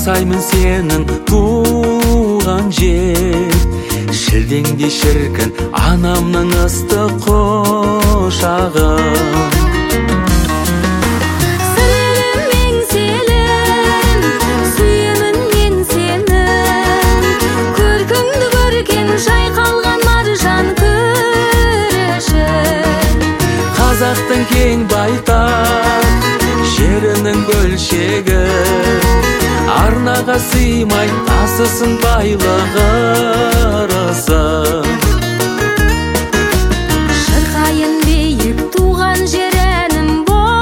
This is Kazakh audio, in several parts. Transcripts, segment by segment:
аңсаймын сенің туған жер, шілдеңдей шіркін анамның ыстық құшағын. Қазақтың кең байтақ жерінің бөлшегі, арнаға сыймай тасысын байлығы ырысын. Шырқайын биік туған жерінің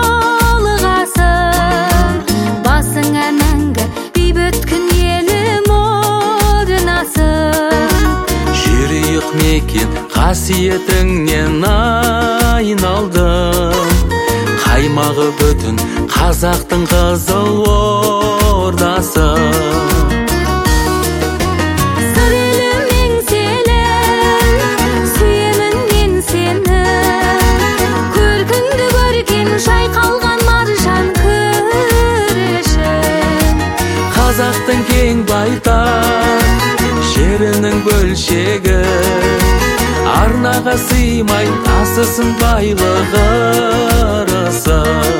болғасын, басыңа мәңгі бейбіт күн елім орнасын. Жерұйық мекен қасиетіңнен айналдым, қаймағы бүтін қазақтың қызыл ордасы. Сыр елім еңселім, сүйемін мен сені, көркіңді көрген жайқалған маржан күрешім. Қазақтың кең байтақ жерінің бөлшегі, арнаға сыймай тасысын байлығы ырысын.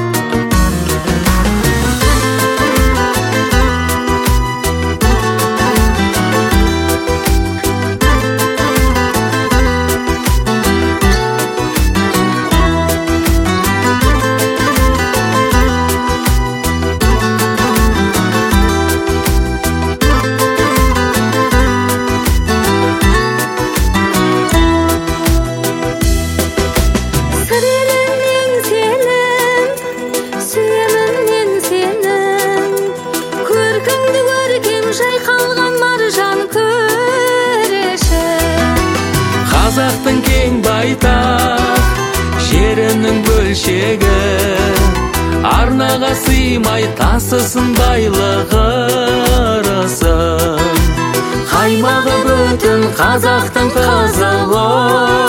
Қазақтың кең байтақ жерінің бөлшегі, арнаға сыймай тасысын байлығы ырысын. Қаймағы бүтін қазақтың қызыл